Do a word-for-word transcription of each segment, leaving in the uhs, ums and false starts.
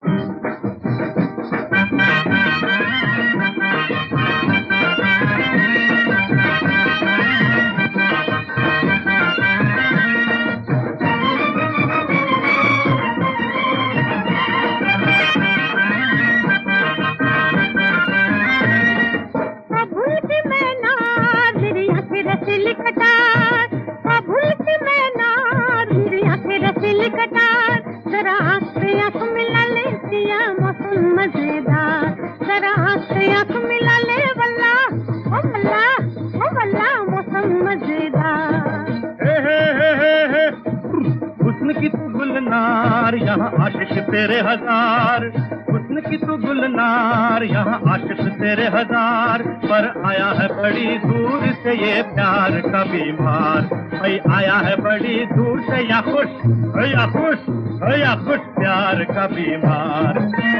जरा आँख से आँख मिला ले पिया मौसम मजेदार, जरा आँख से आँख मिला ले वल्ला ओ वल्ला ओ वल्ला मौसम मजेदार। हे हे हे हे हे हुस्न की तू गुलनार, यहाँ आशिक तेरे हजार, हुस्न की तू गुलनार, यहाँ आशिक तेरे हजार, पर आया है बड़ी दूर से ये प्यार का बीमार, भाई आया है बड़ी दूर से या खुश या खुश या खुश प्यार का बीमार।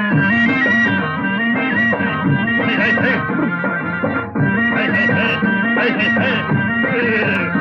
हे हे हे हे हे हे हे हे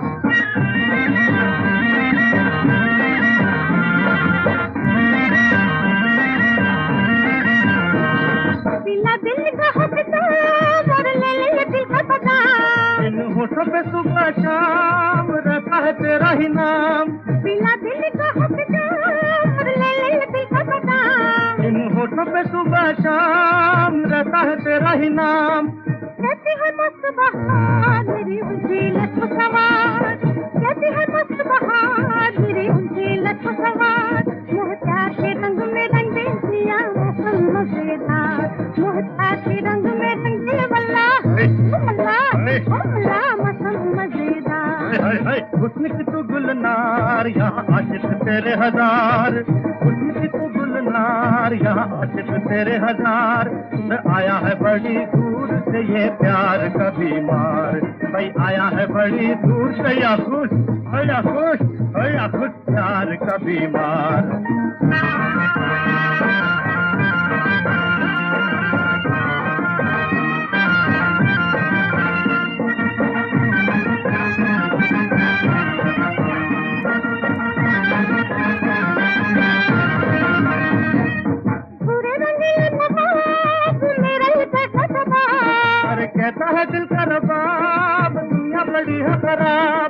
होठों पे सुबह शाम रहता है तेरा ही नाम, पीला दिल का हकदार ले ले दिल का बदाम, इन होठों पे सुबह शाम रहता है तेरा ही नाम। कहती है मस्त बहार मेरी ऊंची लट सवार, कहती है मस्त बहार मेरी ऊंची लट सवार, मोहता के रंग में रंगे पिया मौसम मजेदार, मोहता के रंग में रंगे वल्ला वल्ला वल्ला मौसम मजेदार। हुस्न की तू गुलनार, यहाँ आशिक तेरे हजार, हुस्न की तू गुलनार, यहाँ आशिक तेरे हजार, आया है बड़ी दूर से ये प्यार का बीमार, भाई आया है बड़ी दूर से या खुश या खुश या खुश प्यार का बीमार। कहता है दिल का रबाब दुनिया बड़ी है खराब,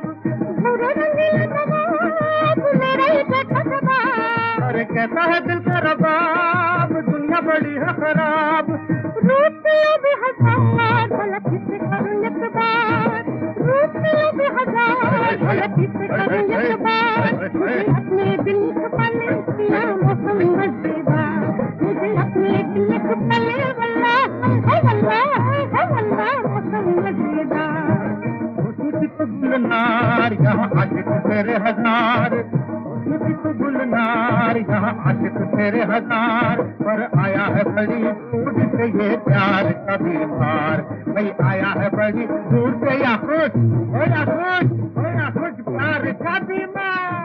अरे कहता है दिल का रबाब दुनिया बड़ी है खराब, रूप भी हजार गलत से करूं एक बार, रूप भी हजार गलत से करूं एक बार, मुझे अपने दिल को पाले पिया मौसम मजेदार, मुझे अपने दिल को पाले वल्ला वल्ला वल्ला मौसम मजेदार। हुस्न की तू गुलनार, यहाँ आशिक तेरे हजार, हुस्न की तू गुलनार, यहाँ आशिक तेरे हजार, पर आया है बड़ी दूर से ये प्यार का बीमार, भाई आया है बड़ी दूर से या खुश या खुश या खुश प्यार का बीमार।